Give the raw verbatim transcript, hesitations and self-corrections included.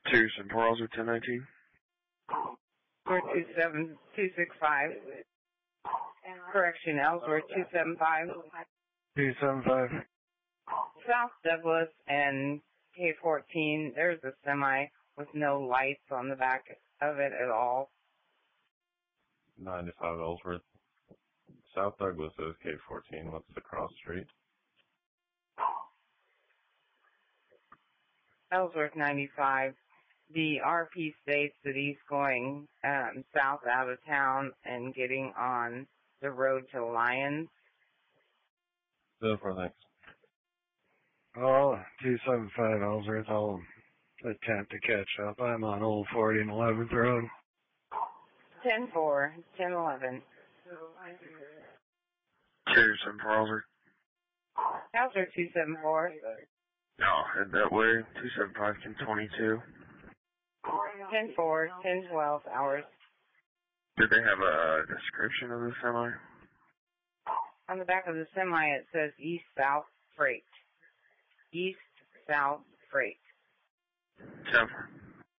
Two Centrals or ten nineteen? Or two seven two six five. Correction, Ellsworth two seven five. two seven five. South Douglas and K fourteen, there's a semi with no lights on the back of it at all. ninety-five Ellsworth. South Douglas is K fourteen. What's the cross street? Ellsworth ninety-five. The R P states that he's going um, south out of town and getting on the road to Lyons. So far, thanks. Oh, two seven five Ellsworth. I'll attempt to catch up. I'm on Old forty and eleventh Road. ten four, ten eleven. Two seven four Ellsworth. Ellsworth two seven four. No, head that way. two seven five, ten twenty-two. ten four, ten twelve hours. Did they have a description of the semi? On the back of the semi it says east-south freight. East-south freight. ten four.